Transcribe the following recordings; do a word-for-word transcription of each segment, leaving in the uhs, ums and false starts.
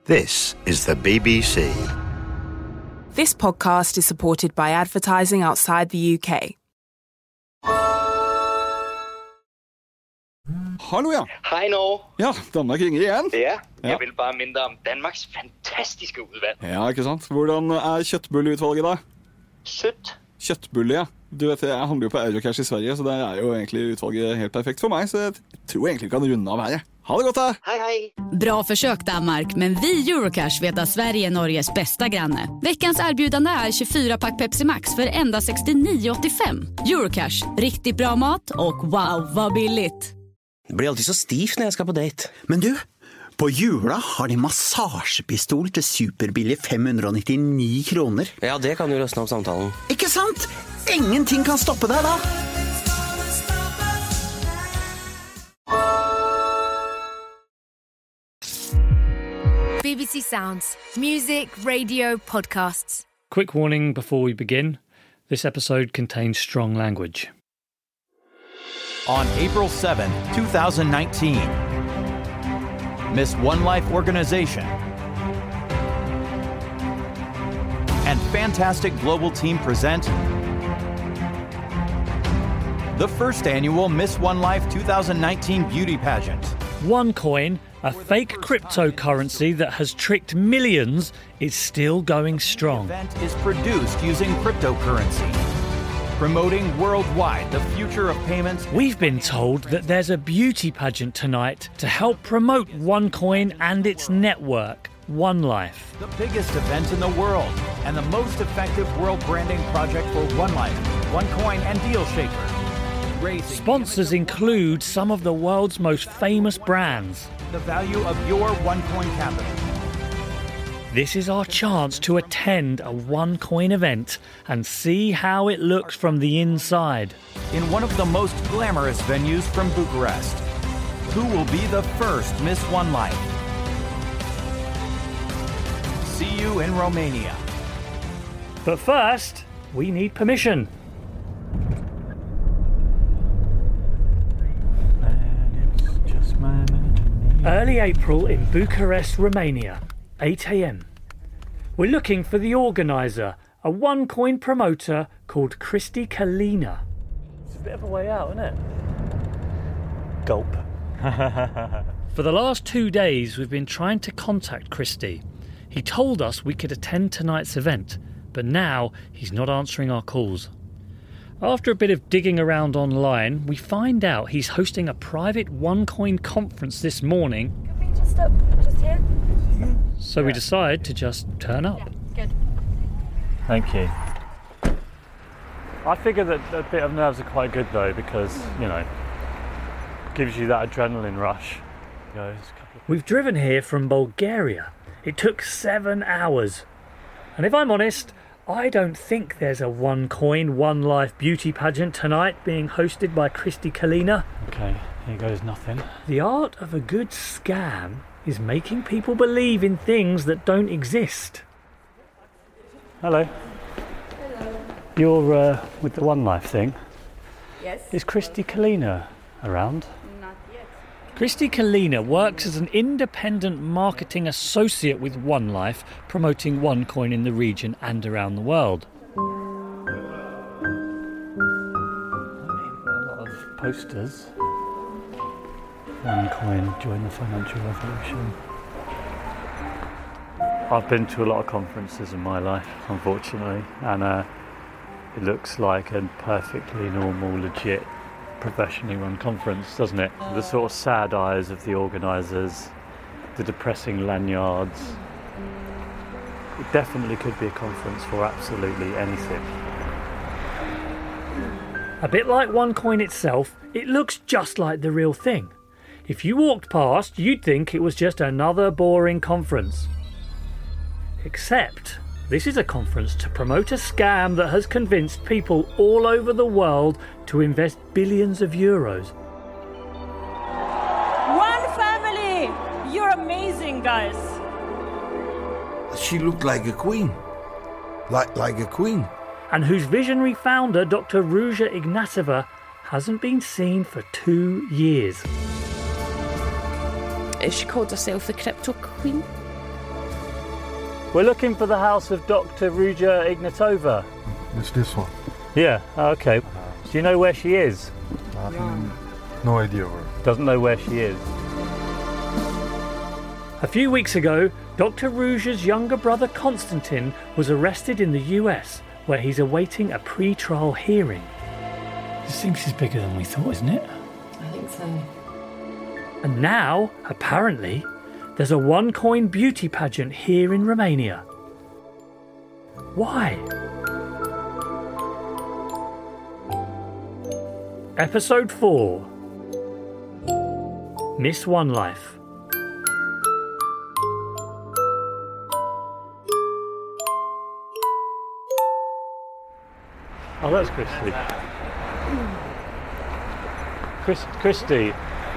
This is the B B C. This podcast is supported by advertising outside the U K. Hallo, ja. Hej Norge. Ja, Danmark ringer igjen. Ja, jeg Ja. vil bare minde om Danmarks fantastiske udvalg. Ja, ikke sant? Hvordan er kjøttbulleutvalget da? Sødt. Kjøttbulle, ja. Du vet, jeg handler jo på Eurocash i Sverige, så det er jo egentlig utvalget helt perfekt for meg, så jeg tror egentlig vi kan runde av her, jeg. Ha det godt da! Hej hej. Bra försök Danmark, men vi Eurocash vet att Sverige är Norges bästa granne. Veckans erbjudande är tjugofyra pack Pepsi Max för endast sextionio åttiofem. Eurocash, riktigt bra mat och wow, vad billigt. Det blir alltid så stivt när jag ska på dejt. Men du, på Jula har de massagepistol til superbillig fem hundre og nittini kroner. Ja, det kan jo løsne opp samtalen. Ikke sant? Ingenting kan stoppe deg da. B B C Sounds. Music, radio, podcasts. Quick warning before we begin. This episode contains strong language. On April seventh, twenty nineteen, Miss One Life Organization and Fantastic Global Team present the first annual Miss One Life twenty nineteen beauty pageant. OneCoin, a fake cryptocurrency that has tricked millions, is still going strong. The event is produced using cryptocurrency, promoting worldwide the future of payments. We've been told that there's a beauty pageant tonight to help promote OneCoin and its network, One Life. The biggest event in the world and the most effective world branding project for One Life, OneCoin and DealShaker. Raising Sponsors include some of the world's most famous brands. the value of your OneCoin capital. This is our chance to attend a OneCoin event and see how it looks from the inside. In one of the most glamorous venues from Bucharest, who will be the first Miss One Life? See you in Romania. But first, we need permission. Early April in Bucharest, Romania, eight a.m. We're looking for the organiser, a OneCoin promoter called Kristi Kalina. It's a bit of a way out, isn't it? Gulp. For the last two days, we've been trying to contact Kristi. He told us we could attend tonight's event, but now he's not answering our calls. After a bit of digging around online, we find out he's hosting a private OneCoin conference this morning. Could we just stop just here? So we decide to just turn up. Yeah, good. Thank you. I figure that a bit of nerves are quite good though, because, you know, gives you that adrenaline rush. We've driven here from Bulgaria. It took seven hours. And if I'm honest, I don't think there's a OneCoin, One Life beauty pageant tonight being hosted by Kristi Kalina. Okay, here goes nothing. The art of a good scam is making people believe in things that don't exist. Hello. Hello. You're uh, with the One Life thing. Yes. Is Kristi Kalina around? Not yet. Kristi Kalina works as an independent marketing associate with One Life, promoting OneCoin in the region and around the world. I mean, a lot of posters. OneCoin, join the financial revolution. I've been to a lot of conferences in my life, unfortunately, and uh, it looks like a perfectly normal, legit, professionally run conference, doesn't it? The sort of sad eyes of the organisers, the depressing lanyards. It definitely could be a conference for absolutely anything. A bit like OneCoin itself, it looks just like the real thing. If you walked past, you'd think it was just another boring conference. Except this is a conference to promote a scam that has convinced people all over the world to invest billions of euros. One family! You're amazing, guys. She looked like a queen. Like, like a queen. And whose visionary founder, Doctor Ruja Ignatova, hasn't been seen for two years. She called herself the Crypto Queen. We're looking for the house of Doctor Ruja Ignatova. It's this one. Yeah, okay. Do you know where she is? Um, no idea where. Doesn't know where she is. A few weeks ago, Doctor Ruja's younger brother Konstantin was arrested in the U S, where he's awaiting a pre-trial hearing. This thing is bigger than we thought, isn't it? I think so. And now, apparently, there's a one-coin beauty pageant here in Romania. Why? Episode four. Miss One Life. Oh, that's Christy. Chris, Christy.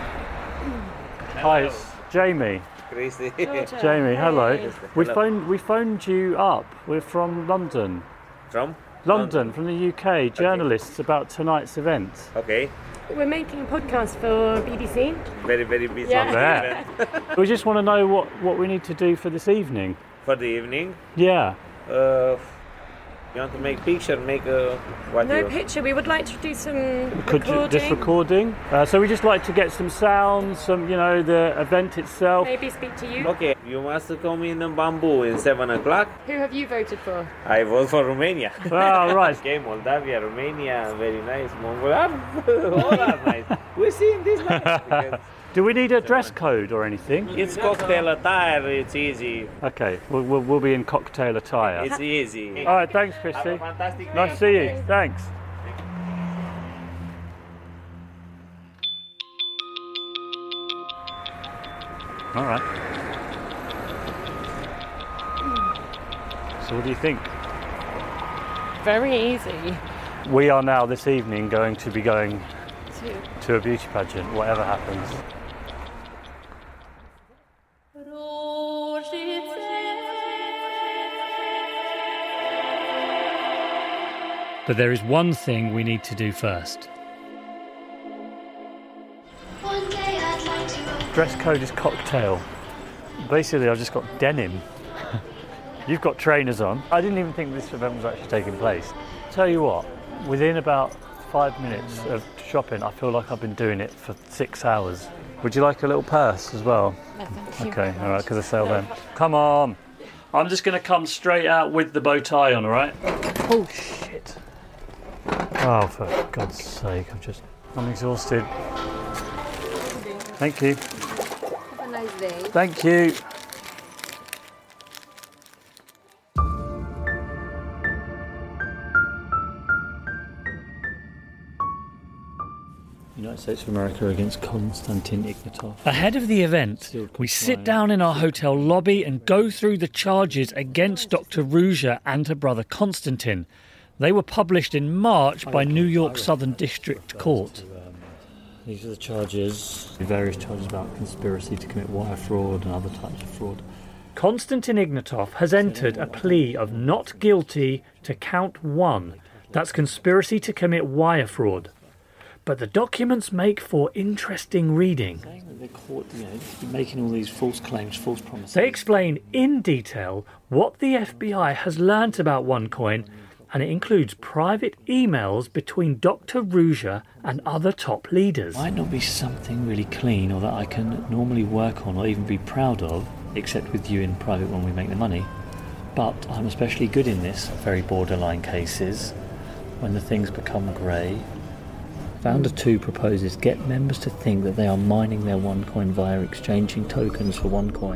Hi, it's Jamie. Christy. Jamie, hello. We phoned. We phoned you up. We're from London. From? London, from the U K. Journalists okay. about tonight's event. Okay. We're making a podcast for B B C. Very, very busy. Yeah. We just want to know what, what we need to do for this evening. For the evening? Yeah. Uh, you want to make picture, make a... What no you... picture, we would like to do some Could recording. You, just recording. Uh, so we just like to get some sounds, some, you know, the event itself. Maybe speak to you. Okay, you must come in Bamboo in seven o'clock. Who have you voted for? I vote for Romania. Oh, right. Okay, Moldavia, Romania, very nice. Mongolia, all are nice. We're seeing this nice. Do we need a dress code or anything? It's cocktail attire, it's easy. Okay, we'll, we'll, we'll be in cocktail attire. It's easy. All right, thanks, Christy. Have a fantastic nice to see you. Thanks. All right. So what do you think? Very easy. We are now this evening going to be going to, to a beauty pageant, whatever happens. But there is one thing we need to do first. One day I'd like to... Dress code is cocktail. Basically, I've just got denim. You've got trainers on. I didn't even think this event was actually taking place. Tell you what, within about five minutes of shopping, I feel like I've been doing it for six hours. Would you like a little purse as well? No, thank you. Okay, all right, because I sell them. Come on. I'm just going to come straight out with the bow tie on, all right? Oh, shit. Oh, for God's sake, I'm just... I'm exhausted. Thank you. Have a nice day. Thank you. United States of America against Konstantin Ignatov. Ahead of the event, we sit down in our hotel lobby and go through the charges against Doctor Ruja and her brother Konstantin. They were published in March by New York Southern District Court. These are the charges, various charges about conspiracy to commit wire fraud and other types of fraud. Konstantin Ignatov has entered a plea of not guilty to count one. That's conspiracy to commit wire fraud. But the documents make for interesting reading. They're caught, you know, making all these false claims, false promises. They explain in detail what the F B I has learnt about OneCoin, and it includes private emails between Doctor Ruja and other top leaders. Might not be something really clean or that I can normally work on or even be proud of, except with you in private when we make the money. But I'm especially good in this, very borderline cases, when the things become grey. Founder two proposes get members to think that they are mining their OneCoin via exchanging tokens for OneCoin.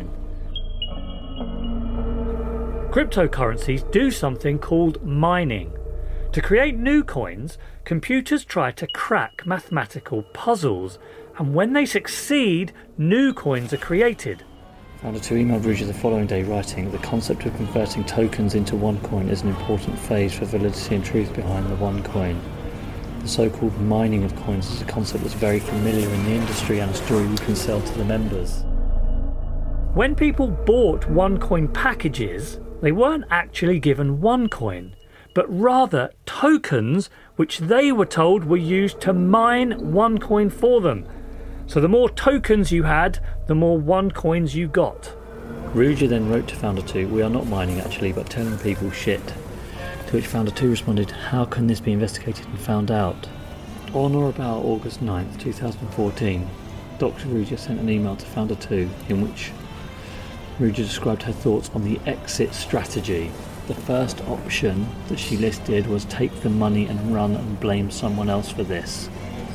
Cryptocurrencies do something called mining. To create new coins, computers try to crack mathematical puzzles, and when they succeed, new coins are created. Founder two emailed Ruja the following day writing, the concept of converting tokens into OneCoin is an important phase for validity and truth behind the OneCoin. The so-called mining of coins is a concept that's very familiar in the industry and a story we can sell to the members. When people bought OneCoin packages, they weren't actually given OneCoin, but rather tokens which they were told were used to mine OneCoin for them. So the more tokens you had, the more OneCoins you got. Ruja then wrote to Founder two, "We are not mining actually, but telling people shit." To which Founder two responded, "How can this be investigated and found out?" On or about August ninth, twenty fourteen, Doctor Ruja sent an email to Founder two in which Ruja described her thoughts on the exit strategy. The first option that she listed was take the money and run and blame someone else for this.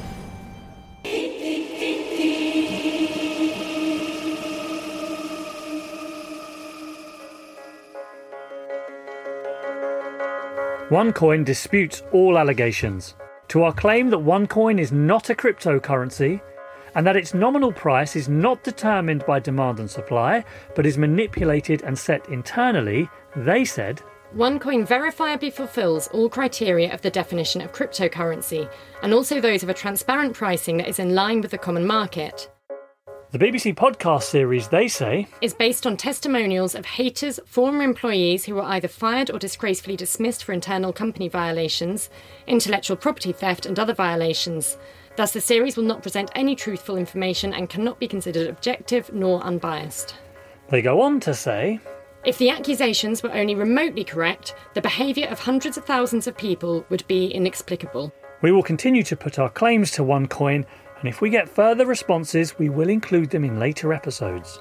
OneCoin disputes all allegations. To our claim that OneCoin is not a cryptocurrency and that its nominal price is not determined by demand and supply, but is manipulated and set internally, they said, OneCoin verifiably fulfills all criteria of the definition of cryptocurrency, and also those of a transparent pricing that is in line with the common market. The B B C podcast series, they say, is based on testimonials of haters, former employees who were either fired or disgracefully dismissed for internal company violations, intellectual property theft and other violations. Thus, the series will not present any truthful information and cannot be considered objective nor unbiased. They go on to say, if the accusations were only remotely correct, the behaviour of hundreds of thousands of people would be inexplicable. We will continue to put our claims to OneCoin, and if we get further responses, we will include them in later episodes.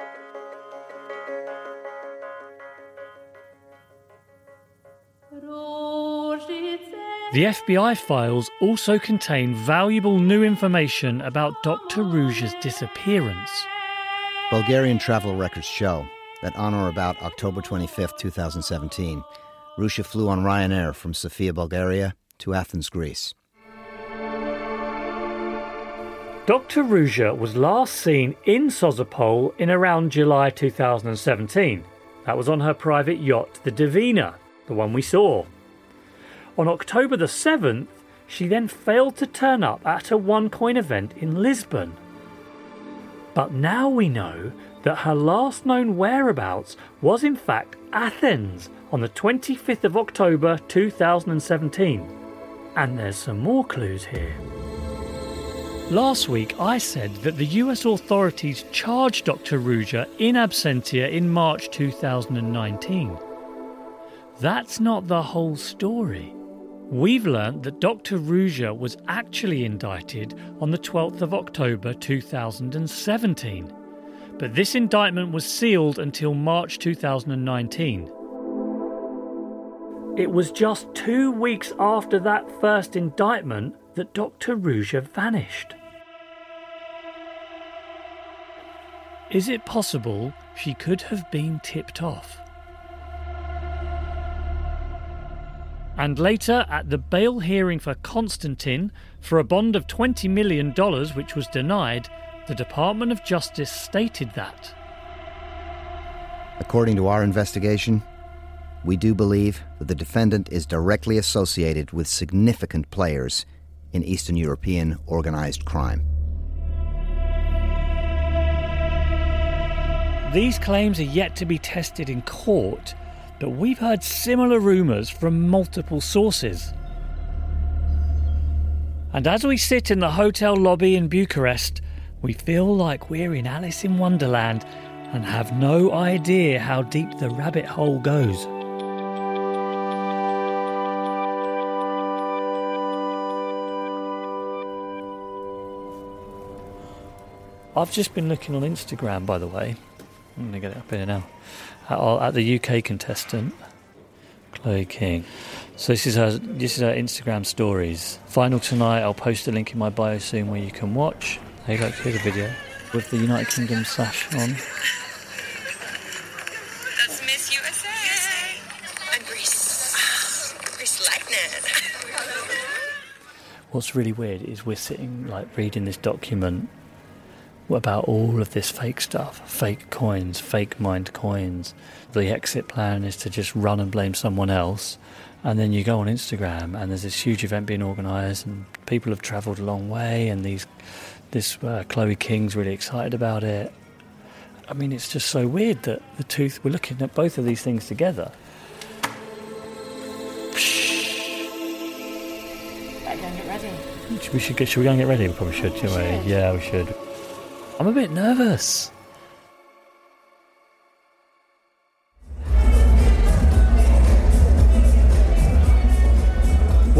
The F B I files also contain valuable new information about Doctor Ruja's disappearance. Bulgarian travel records show that on or about October twenty-fifth, twenty seventeen, Ruja flew on Ryanair from Sofia, Bulgaria to Athens, Greece. Doctor Ruja was last seen in Sozopol in around July two thousand seventeen. That was on her private yacht, the Divina, the one we saw. On October the seventh, she then failed to turn up at a OneCoin event in Lisbon. But now we know that her last known whereabouts was in fact Athens on the twenty-fifth of October two thousand seventeen. And there's some more clues here. Last week I said that the U S authorities charged Doctor Ruja in absentia in March two thousand nineteen. That's not the whole story. We've learnt that Doctor Ruja was actually indicted on the twelfth of October two thousand seventeen. But this indictment was sealed until March two thousand nineteen. It was just two weeks after that first indictment that Doctor Ruja vanished. Is it possible she could have been tipped off? And later, at the bail hearing for Konstantin for a bond of twenty million dollars, which was denied, the Department of Justice stated that. According to our investigation, we do believe that the defendant is directly associated with significant players in Eastern European organised crime. These claims are yet to be tested in court, but we've heard similar rumours from multiple sources. And as we sit in the hotel lobby in Bucharest, we feel like we're in Alice in Wonderland and have no idea how deep the rabbit hole goes. I've just been looking on Instagram, by the way. I'm going to get it up here now. At, our, at the U K contestant, Chloe King. So this is her. This is her Instagram stories. Final tonight. I'll post a link in my bio soon where you can watch. There you go. Here's a video with the United Kingdom sash on. That's Miss U S A. And Greece. Greece lightning. What's really weird is we're sitting like reading this document about all of this fake stuff, fake coins, fake mined coins. The exit plan is to just run and blame someone else, and then you go on Instagram and there's this huge event being organised and people have travelled a long way, and these this uh, Chloe King's really excited about it. I mean, it's just so weird that the two, we're looking at both of these things together. Better go and get ready. We should, get, should we go and get ready? We probably should, shouldn't we? Yeah, we should. I'm a bit nervous.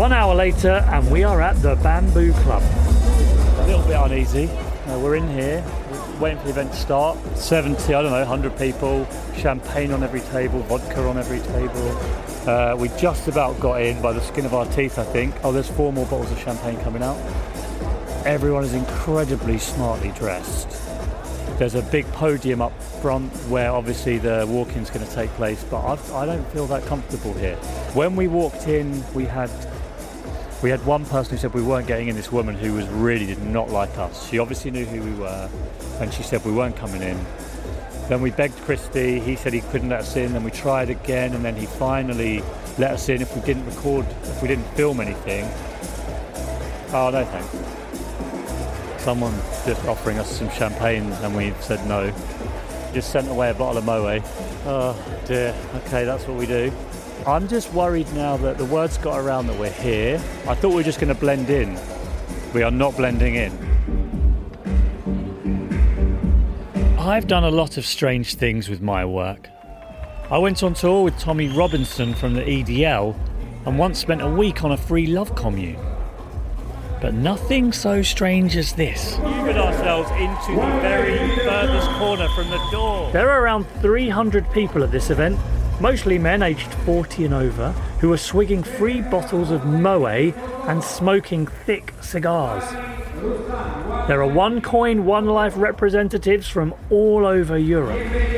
One hour later and we are at the Bamboo Club. A little bit uneasy. Uh, we're in here, waiting for the event to start. seventy, I don't know, one hundred people, champagne on every table, vodka on every table. Uh, we just about got in by the skin of our teeth, I think. Oh, there's four more bottles of champagne coming out. Everyone is incredibly smartly dressed. There's a big podium up front where obviously the walk-in's going to take place, but I've, I don't feel that comfortable here. When we walked in, we had we had one person who said we weren't getting in, this woman who was really did not like us. She obviously knew who we were, and she said we weren't coming in. Then we begged Christy, he said he couldn't let us in, then we tried again, and then he finally let us in if we didn't record, if we didn't film anything. Oh, no thanks. Someone just offering us some champagne, and we said no. Just sent away a bottle of Moët. Oh dear, okay, that's what we do. I'm just worried now that the word's got around that we're here. I thought we were just going to blend in. We are not blending in. I've done a lot of strange things with my work. I went on tour with Tommy Robinson from the E D L and once spent a week on a free love commune. But nothing so strange as this. We got ourselves into the very furthest corner from the door. There are around three hundred people at this event, mostly men aged forty and over, who are swigging free bottles of Moët and smoking thick cigars. There are OneCoin, One Life representatives from all over Europe.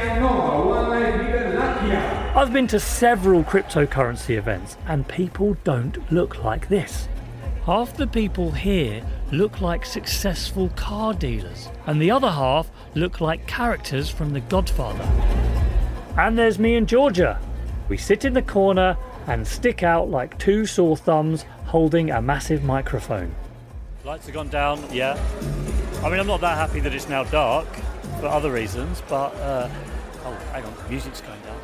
I've been to several cryptocurrency events, and people don't look like this. Half the people here look like successful car dealers, and the other half look like characters from The Godfather. And there's me and Georgia. We sit in the corner and stick out like two sore thumbs holding a massive microphone. Lights have gone down, yeah. I mean, I'm not that happy that it's now dark for other reasons, but, uh, oh, hang on, music's going down.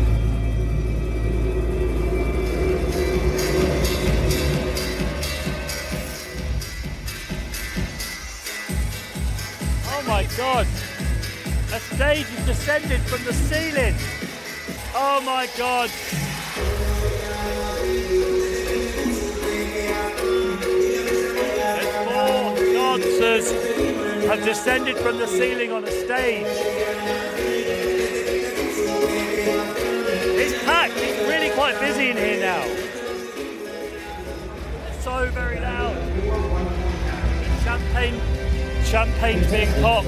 Oh my God! A stage has descended from the ceiling! Oh my God! There's four dancers have descended from the ceiling on a stage. It's packed, it's really quite busy in here now. It's so very loud. Champagne, champagne's being popped.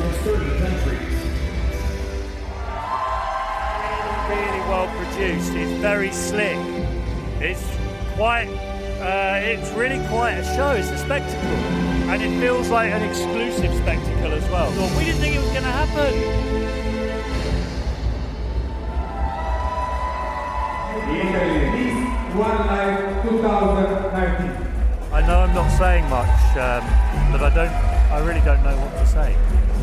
Really well produced. It's very slick. It's quite, uh, it's really quite a show. It's a spectacle, and it feels like an exclusive spectacle as well. Well, we didn't think it was going to happen. One Life twenty nineteen. I know I'm not saying much, um, but I don't. I really don't know what to say.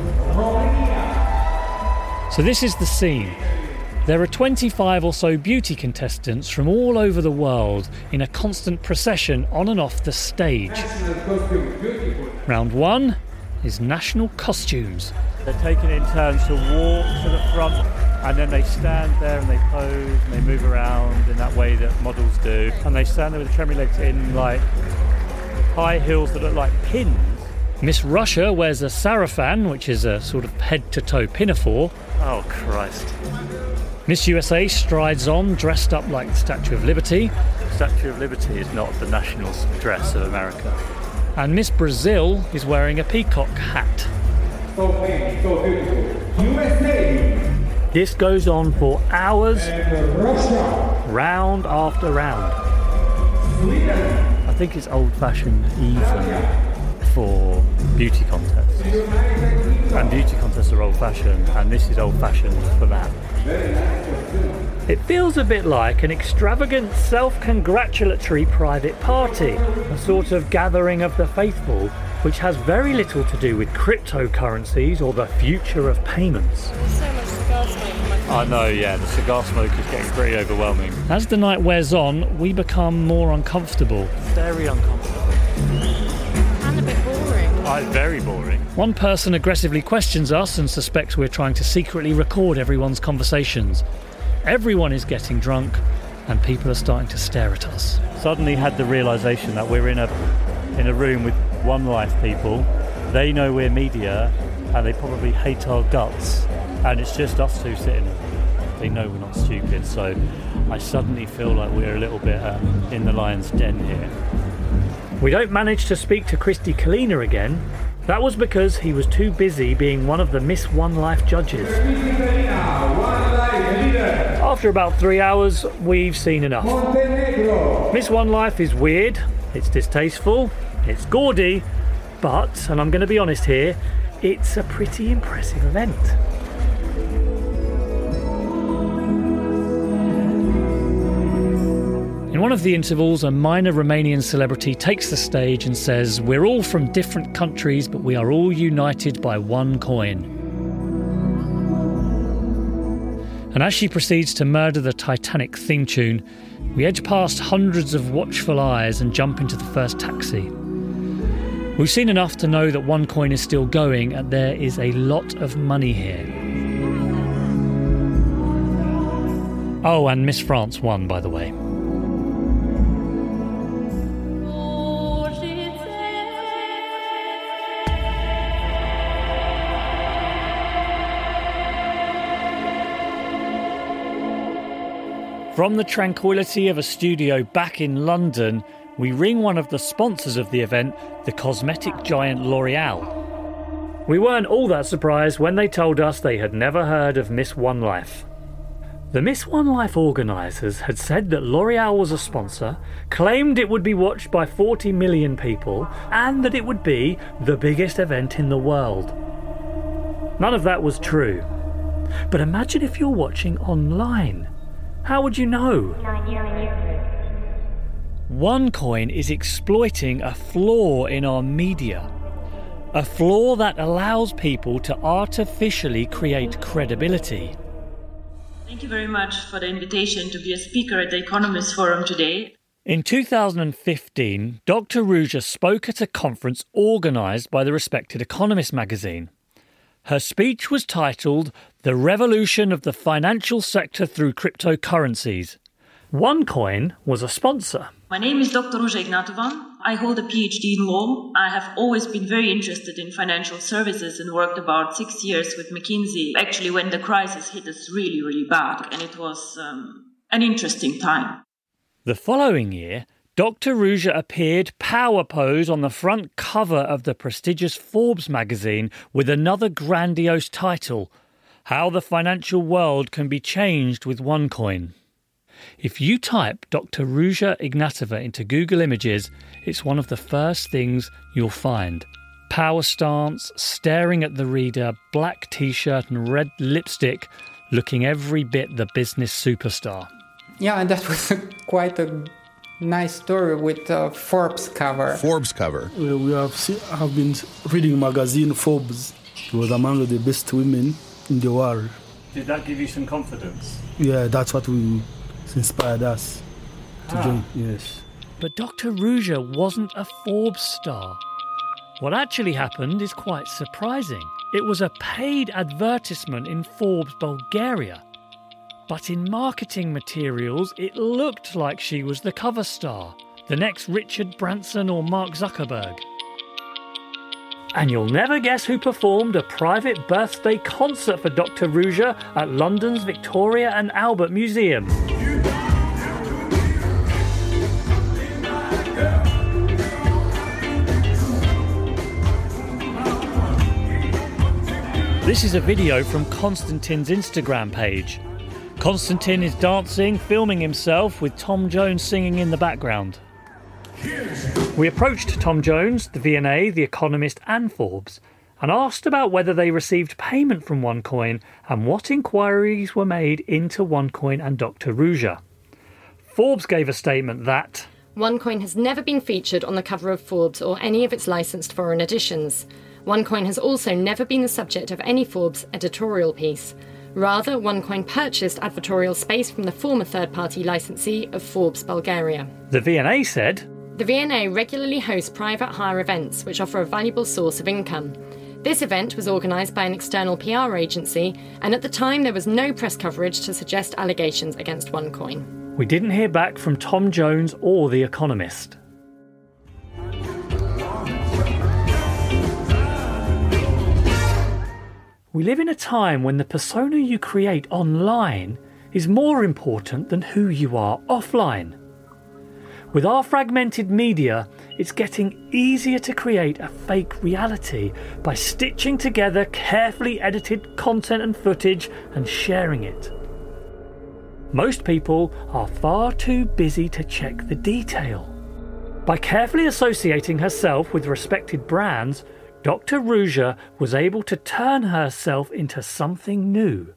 So this is the scene. There are twenty-five or so beauty contestants from all over the world in a constant procession on and off the stage. Round one is national costumes. They're taking it in turns to walk to the front, and then they stand there and they pose and they move around in that way that models do. And they stand there with the trembling legs in like high heels that look like pins. Miss Russia wears a sarafan, which is a sort of head-to-toe pinafore. Oh, Christ. Miss U S A strides on, dressed up like the Statue of Liberty. The Statue of Liberty is not the national dress of America. And Miss Brazil is wearing a peacock hat. So famous, so beautiful. U S A. This goes on for hours, And Russia. round after round. Sweden. I think it's old-fashioned even for beauty contests. And beauty contests are old-fashioned, and this is old-fashioned for that. It feels a bit like an extravagant self-congratulatory private party, a sort of gathering of the faithful, which has very little to do with cryptocurrencies or the future of payments. There's so much cigar smoke in my face. I know, yeah, the cigar smoke is getting pretty overwhelming. As the night wears on, we become more uncomfortable. Very uncomfortable. And a bit boring. Oh, very boring. One person aggressively questions us and suspects we're trying to secretly record everyone's conversations. Everyone is getting drunk, and people are starting to stare at us. Suddenly had the realisation that we're in a in a room with One Life people. They know we're media, and they probably hate our guts, and it's just us two sitting there. They know we're not stupid, so I suddenly feel like we're a little bit um, in the lion's den here. We don't manage to speak to Christy Kalina again. That was because he was too busy being one of the Miss One Life judges. After about three hours, we've seen enough. Miss One Life is weird, it's distasteful, it's gaudy, but, and I'm going to be honest here, it's a pretty impressive event. In one of the intervals, a minor Romanian celebrity takes the stage and says, "We're all from different countries, but we are all united by one coin." And as she proceeds to murder the Titanic theme tune, we edge past hundreds of watchful eyes and jump into the first taxi. We've seen enough to know that OneCoin is still going, and there is a lot of money here. Oh, and Miss France won, by the way. From the tranquility of a studio back in London, we ring one of the sponsors of the event, the cosmetic giant L'Oreal. We weren't all that surprised when they told us they had never heard of Miss One Life. The Miss One Life organisers had said that L'Oreal was a sponsor, claimed it would be watched by forty million people, and that it would be the biggest event in the world. None of that was true. But imagine if you're watching online. How would you know? OneCoin is exploiting a flaw in our media. A flaw that allows people to artificially create credibility. Thank you very much for the invitation to be a speaker at the Economist Forum today. In two thousand fifteen, Doctor Ruja spoke at a conference organised by the respected Economist magazine. Her speech was titled "The Revolution of the Financial Sector Through Cryptocurrencies." OneCoin was a sponsor. My name is Doctor Ruja Ignatova. I hold a P H D in law. I have always been very interested in financial services and worked about six years with McKinsey, actually when the crisis hit us really, really bad, and it was um, an interesting time. The following year, Doctor Ruja appeared power pose on the front cover of the prestigious Forbes magazine with another grandiose title, "How the Financial World Can Be Changed with OneCoin." If you type Doctor Ruja Ignatova into Google Images, it's one of the first things you'll find. Power stance, staring at the reader, black t-shirt and red lipstick, looking every bit the business superstar. Yeah, and that was a, quite a nice story with uh, Forbes cover. Forbes cover. We, we have, see, have been reading magazine Forbes. She was among the best women in the world. Did that give you some confidence? Yeah, that's what we inspired us to ah. join. Yes. But Doctor Ruja wasn't a Forbes star. What actually happened is quite surprising. It was a paid advertisement in Forbes Bulgaria. But in marketing materials, it looked like she was the cover star, the next Richard Branson or Mark Zuckerberg. And you'll never guess who performed a private birthday concert for Doctor Ruja at London's Victoria and Albert Museum. This is a video from Konstantin's Instagram page. Konstantin is dancing, filming himself with Tom Jones singing in the background. We approached Tom Jones, the V and A, The Economist and Forbes, and asked about whether they received payment from OneCoin and what inquiries were made into OneCoin and Doctor Ruja. Forbes gave a statement that OneCoin has never been featured on the cover of Forbes or any of its licensed foreign editions. OneCoin has also never been the subject of any Forbes editorial piece. Rather, OneCoin purchased advertorial space from the former third-party licensee of Forbes Bulgaria. The V and A said, The V and A regularly hosts private hire events which offer a valuable source of income. This event was organised by an external P R agency, and at the time there was no press coverage to suggest allegations against OneCoin. We didn't hear back from Tom Jones or The Economist. We live in a time when the persona you create online is more important than who you are offline. With our fragmented media, it's getting easier to create a fake reality by stitching together carefully edited content and footage and sharing it. Most people are far too busy to check the detail. By carefully associating herself with respected brands, Doctor Ruja was able to turn herself into something new.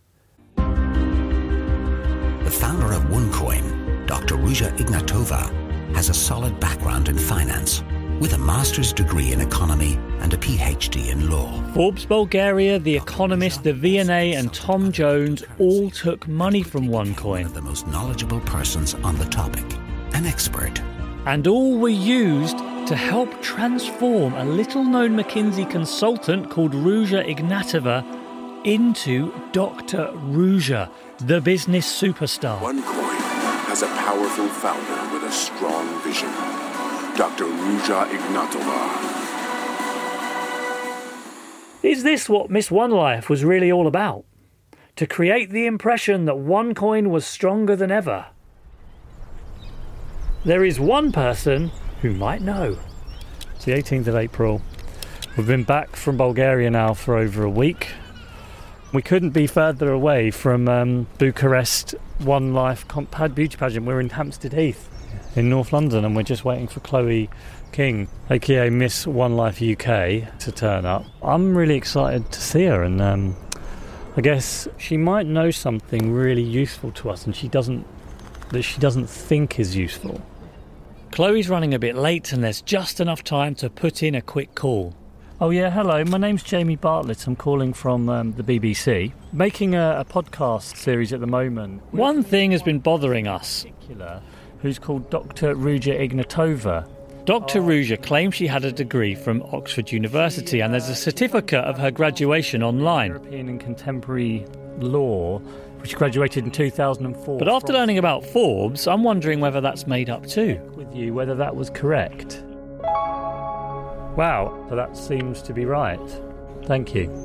The founder of OneCoin, Doctor Ruja Ignatova, has a solid background in finance, with a master's degree in economy and a PhD in law. Forbes Bulgaria, The Economist, the V and A and Tom Jones all took money from OneCoin. One of the most knowledgeable persons on the topic, an expert. And all were used to help transform a little-known McKinsey consultant called Ruja Ignatova into Doctor Ruja, the business superstar. OneCoin has a powerful founder with a strong vision, Doctor Ruja Ignatova. Is this what Miss One Life was really all about? To create the impression that OneCoin was stronger than ever? There is one person who might know. It's the eighteenth of April. We've been back from Bulgaria now for over a week. We couldn't be further away from um, Bucharest One Life Pad Beauty Pageant. We're in Hampstead Heath in North London, and we're just waiting for Chloe King, aka Miss One Life U K, to turn up. I'm really excited to see her, and um, I guess she might know something really useful to us, and she doesn't that she doesn't think is useful. Chloe's running a bit late, and there's just enough time to put in a quick call. Oh yeah, hello, my name's Jamie Bartlett. I'm calling from um, the B B C. Making a, a podcast series at the moment. One thing has been bothering us, who's called Doctor Ruja Ignatova. Doctor Ruja claims she had a degree from Oxford University, and there's a certificate of her graduation online. European and Contemporary Law, which graduated in two thousand four. But after learning about Forbes, I'm wondering whether that's made up too. With you, whether that was correct. Wow, so that seems to be right. Thank you.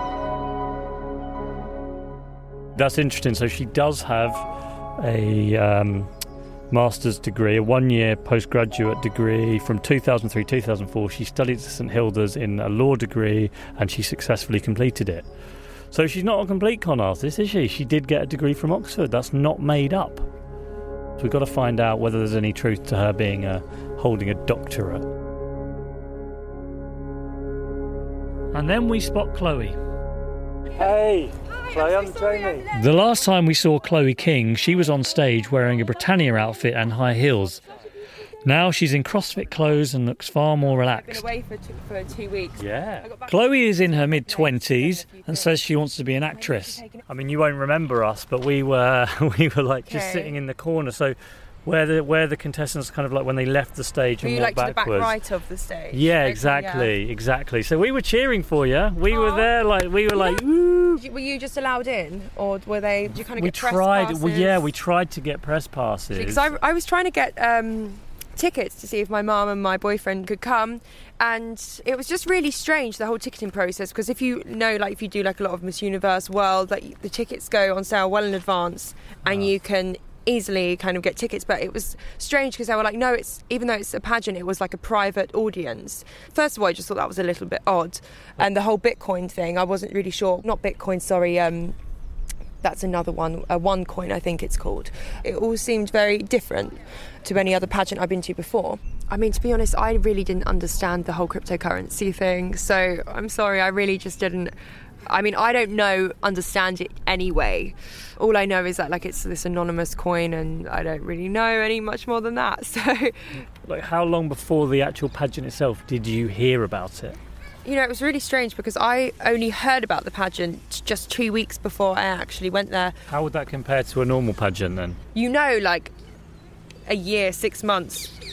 That's interesting. So she does have a um, master's degree, a one-year postgraduate degree from two thousand three to two thousand four. She studied at St Hilda's in a law degree, and she successfully completed it. So she's not a complete con artist, is she? She did get a degree from Oxford. That's not made up. So we've got to find out whether there's any truth to her being a, holding a doctorate. And then we spot Chloe. Hey, Chloe, I'm Jamie. The last time we saw Chloe King, she was on stage wearing a Britannia outfit and high heels. Now she's in CrossFit clothes and looks far more relaxed. I've been away for two, for two weeks. Yeah. Chloe is in her mid-twenties and says she wants to be an actress. I mean, you won't remember us, but we were we were like just Okay. sitting in the corner. So where the where the contestants kind of like when they left the stage Were and you walked like to the back backwards. right of the stage? Yeah, Okay, exactly, exactly. So we were cheering for you. We were Aw. there, like we were like. Woo. Were you just allowed in, or were they? Did you kind of We get press tried. passes? Well, yeah, we tried to get press passes. Because I, I was trying to get um, tickets to see if my mum and my boyfriend could come, and it was just really strange, the whole ticketing process, because if you know, like if you do like a lot of Miss Universe World, like the tickets go on sale well in advance, and you can easily kind of get tickets. But it was strange because they were like, no, it's even though it's a pageant, it was like a private audience. First of all, I just thought that was a little bit odd, and the whole Bitcoin thing, I wasn't really sure. Not Bitcoin, sorry. Um, That's another one, a OneCoin, I think it's called. It all seemed very different to any other pageant I've been to before. I mean, to be honest, I really didn't understand the whole cryptocurrency thing. So I'm sorry, I really just didn't. I mean, I don't know, understand it anyway. All I know is that like it's this anonymous coin, and I don't really know any much more than that. So, Like, how long before the actual pageant itself did you hear about it? you know, it was really strange because I only heard about the pageant just two weeks before I actually went there. How would that compare to a normal pageant then? You know, like a year, six months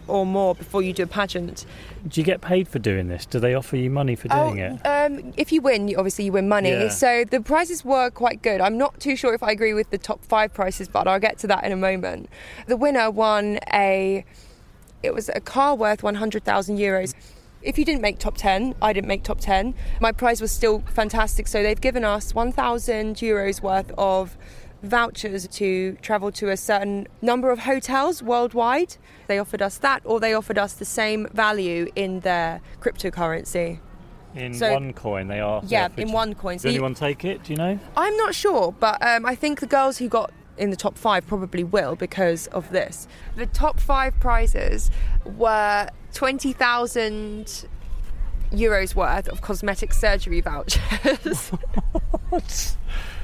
or more before you do a pageant. Do you get paid for doing this? Do they offer you money for doing oh, it? Um, if you win, you, obviously you win money. Yeah. So the prizes were quite good. I'm not too sure if I agree with the top five prices, but I'll get to that in a moment. The winner won a... It was a car worth one hundred thousand euros. If you didn't make top ten, I didn't make top ten, my prize was still fantastic. So they've given us one thousand euros worth of vouchers to travel to a certain number of hotels worldwide. They offered us that, or they offered us the same value in their cryptocurrency. In So- one coin, they are. Yeah, they in offered- one coin. Does So you- anyone take it? Do you know? I'm not sure, but um, I think the girls who got in the top five probably will because of this. The top five prizes were twenty thousand euros worth of cosmetic surgery vouchers. What?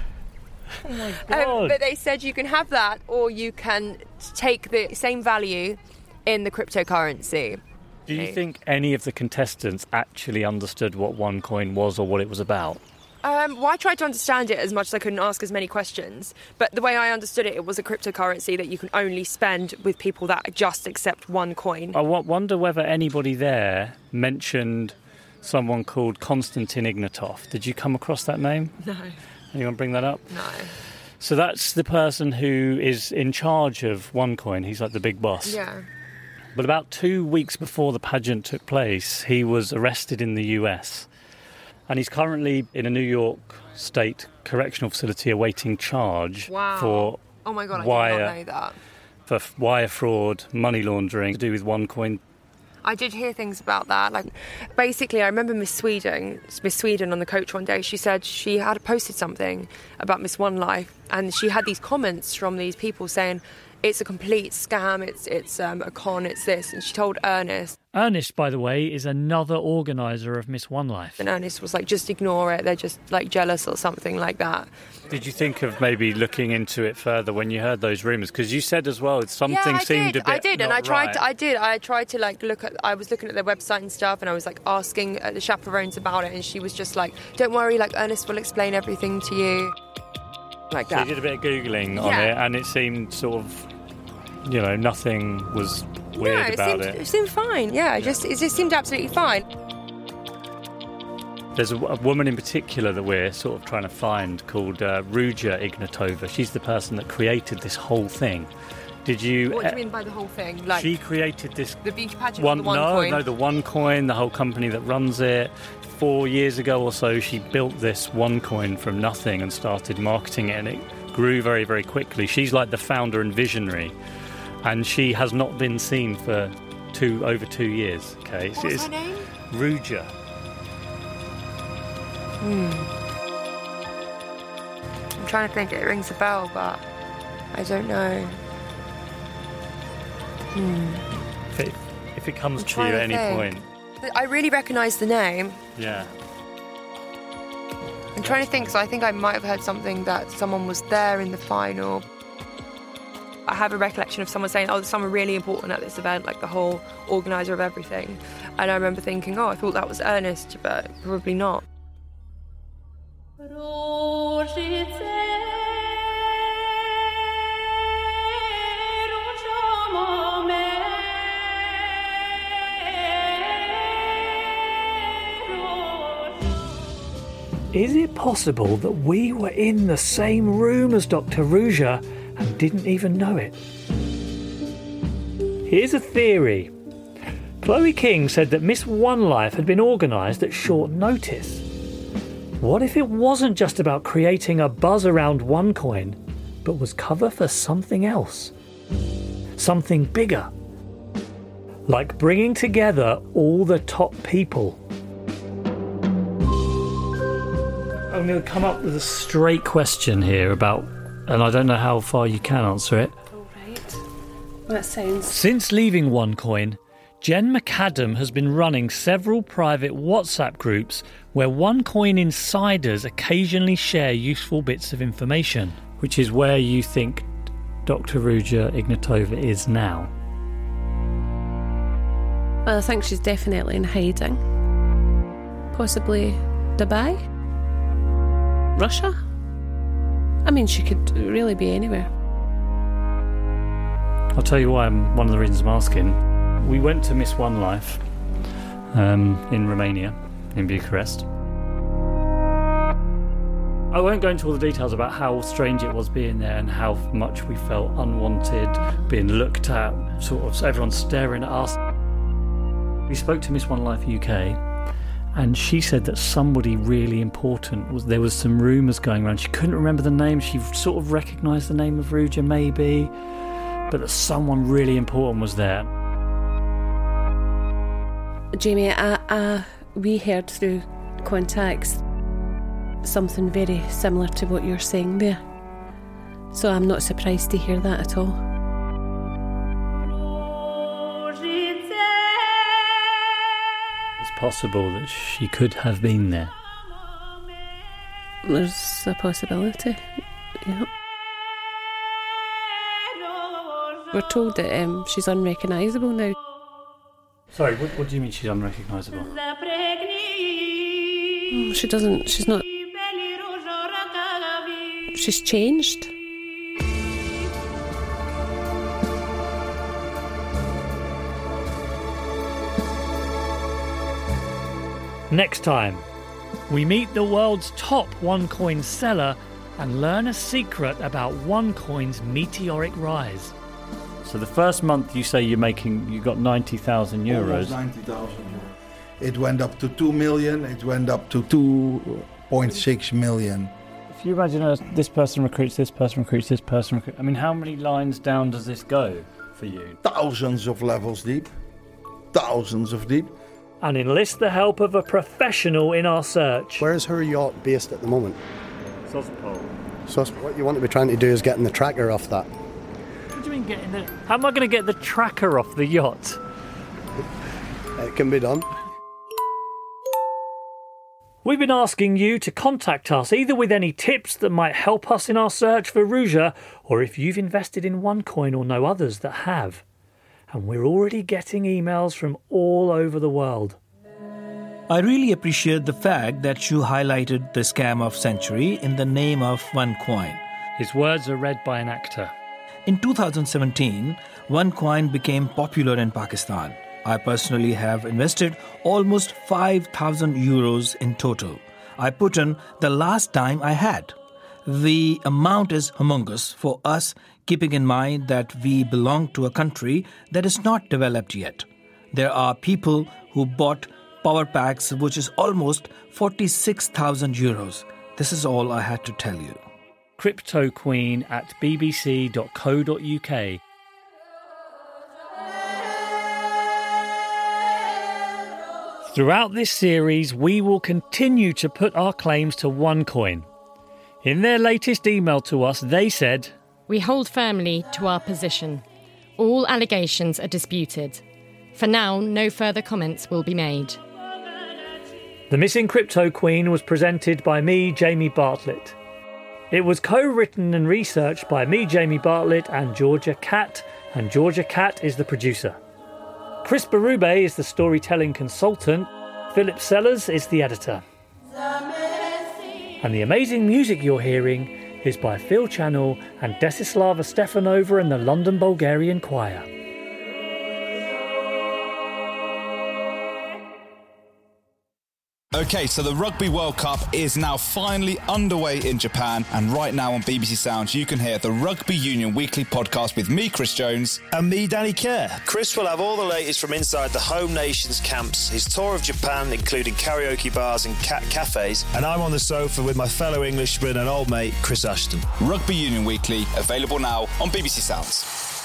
Oh my Um, God. but they said you can have that, or you can take the same value in the cryptocurrency. Do you think any of the contestants actually understood what OneCoin was or what it was about? Um, well, I tried to understand it as much as I could and ask as many questions. But the way I understood it, it was a cryptocurrency that you can only spend with people that just accept one coin. I w- wonder whether anybody there mentioned someone called Konstantin Ignatov. Did you come across that name? No. Anyone bring that up? No. So that's the person who is in charge of OneCoin. He's like the big boss. Yeah. But about two weeks before the pageant took place, he was arrested in the U S. And he's currently in a New York State correctional facility awaiting charge Wow. for Oh my God, I wire, did not know that. for f- wire fraud, money laundering to do with OneCoin. I did hear things about that. Like, basically, I remember Miss Sweden, Miss Sweden on the coach one day. She said she had posted something about Miss One Life, and she had these comments from these people saying it's a complete scam, it's it's um, a con, it's this. And she told Ernest, Ernest, by the way, is another organiser of Miss One Life. and Ernest was like, just ignore it. They're just like jealous or something like that. Did you think of maybe looking into it further when you heard those rumours? Because you said as well something yeah, I seemed did. a bit I did, and not I tried. right. To, I did. I tried to like look at. I was looking at their website and stuff, and I was like asking uh, the chaperones about it, and she was just like, "Don't worry, like Ernest will explain everything to you." Like So that. you did a bit of Googling on Yeah. it, and it seemed sort of, you know, nothing was weird no, it about seemed, it. it seemed fine. Yeah, it just it just seemed absolutely fine. There's a, a woman in particular that we're sort of trying to find called uh, Ruja Ignatova. She's the person that created this whole thing. Did you? What do you mean by the whole thing? Like she created this the beauty pageant, one. or the one no, coin? no, the OneCoin, the whole company that runs it. Four years ago or so, she built this OneCoin from nothing and started marketing it, and it grew very, very quickly. She's like the founder and visionary, and she has not been seen for two over two years. Okay, What's it's her name? Ruja. Hmm. I'm trying to think. It rings a bell, but I don't know. Hmm. If it, if it comes I'm to you trying at to any think. point, I really recognise the name. yeah. I'm trying to think, so I think I might have heard something that someone was there in the final. I have a recollection of someone saying, oh, there's someone really important at this event, like the whole organiser of everything. And I remember thinking, oh, I thought that was Ernest, but probably not. Is it possible that we were in the same room as Doctor Ruja and didn't even know it? Here's a theory. Chloe King said that Miss One Life had been organised at short notice. What if it wasn't just about creating a buzz around OneCoin, but was cover for something else? Something bigger? Like bringing together all the top people. I'm going to come up with a straight question here about, and I don't know how far you can answer it. All right. That sounds... Since leaving OneCoin, Jen McAdam has been running several private WhatsApp groups where OneCoin insiders occasionally share useful bits of information, which is where you think Doctor Ruja Ignatova is now. Well, I think she's definitely in hiding. Possibly Dubai? Russia? I mean, she could really be anywhere. I'll tell you why. I'm, one of the reasons I'm asking. We went to Miss One Life um, in Romania, in Bucharest. I won't go into all the details about how strange it was being there and how much we felt unwanted, being looked at, sort of everyone staring at us. We spoke to Miss One Life U K, and she said that somebody really important was there was some rumours going around. She couldn't remember the name. She sort of recognised the name of Ruja maybe, but that someone really important was there. Jamie, I, I, we heard through contacts something very similar to what you're saying there. So I'm not surprised to hear that at all. It's possible that she could have been there. There's a possibility, yeah. We're told that um, she's unrecognisable now. Sorry, what, what do you mean she's unrecognisable? Oh, she doesn't, she's not... She's changed. Next time, we meet the world's top OneCoin seller and learn a secret about OneCoin's meteoric rise. So the first month you say you're making, you got ninety thousand euros. Almost ninety thousand euros. It went up to two million, it went up to two point six million. If you imagine uh, this person recruits, this person recruits, this person recruits, I mean, how many lines down does this go for you? Thousands of levels deep. Thousands of deep. And enlist the help of a professional in our search. Where's her yacht based at the moment? Sosnopol. So what you want to be trying to do is getting the tracker off that. What do you mean getting the... How am I going to get the tracker off the yacht? It can be done. We've been asking you to contact us either with any tips that might help us in our search for Ruja, or if you've invested in OneCoin or know others that have. And we're already getting emails from all over the world. I really appreciate the fact that you highlighted the scam of century in the name of OneCoin. His words are read by an actor. In two thousand seventeen, OneCoin became popular in Pakistan. I personally have invested almost five thousand euros in total. I put in the last time I had. The amount is humongous for us, keeping in mind that we belong to a country that is not developed yet. There are people who bought power packs, which is almost forty-six thousand euros. This is all I had to tell you. Crypto Queen at b b c dot co dot u k. Throughout this series, we will continue to put our claims to OneCoin. In their latest email to us, they said, "We hold firmly to our position. All allegations are disputed. For now, no further comments will be made." The Missing Crypto Queen was presented by me, Jamie Bartlett. It was co-written and researched by me, Jamie Bartlett, and Georgia Catt, and Georgia Catt is the producer. Chris Berube is the storytelling consultant. Philip Sellers is the editor. And the amazing music you're hearing is by Phil Channel and Desislava Stefanova and the London Bulgarian Choir. Okay, so the Rugby World Cup is now finally underway in Japan, and right now on B B C Sounds you can hear the Rugby Union Weekly podcast with me, Chris Jones. And me, Danny Kerr. Chris will have all the latest from inside the home nation's camps, his tour of Japan, including karaoke bars and cat cafes, and I'm on the sofa with my fellow Englishman and old mate, Chris Ashton. Rugby Union Weekly, available now on B B C Sounds.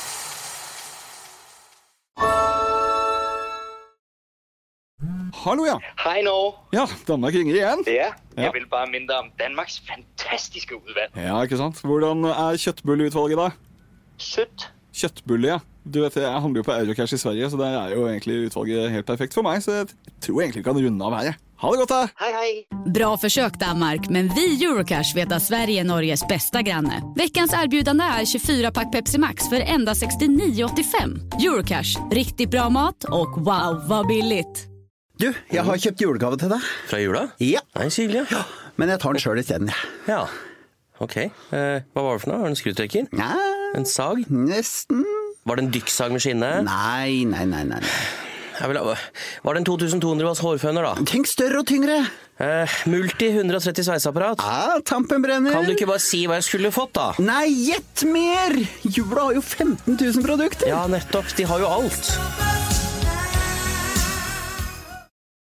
Hallo, ja. Hej nå. Ja, Danmark ringer igjen. Ja, jeg Ja. vil bare minde om Danmarks fantastiske udvalg. Ja, ikke sant? Hvordan er kjøttbulleutvalget da? Sødt. Kjøttbulle, ja. Du vet, jeg handler jo på Eurocash i Sverige, så det er jo egentlig utvalget helt perfekt for meg, så jeg tror egentlig vi kan runde av her, jeg. Ha det godt da! Hej, hej. Bra försök Danmark, men vi Eurocash vet att Sverige är Norges bästa granne. Veckans erbjudande är tjugofyra pack Pepsi Max för endast sextionio åttiofem. Eurocash, riktigt bra mat och wow, vad billigt. Du, jeg har kjøpt julegave til deg. Fra jula? Ja. Nei, så hyggelig. Ja, men jeg tar den selv i stedet. Ja, ok. Eh, hva var det for noe? Var det en skrutrekker? Nei. En sag? Nesten. Var det en dykksag med skinne? Nei, nei, nei, nei. Jeg vil, var det en to tusen to hundre watts hårføner da? Tenk større og tyngre. Eh, multi hundre og tretti sveiseapparat. Ja, tampen brenner. Kan du ikke bare si hva jeg skulle fått da? Nei, gjett mer! Jula har jo femten tusen produkter. Ja, nettopp. De har jo alt.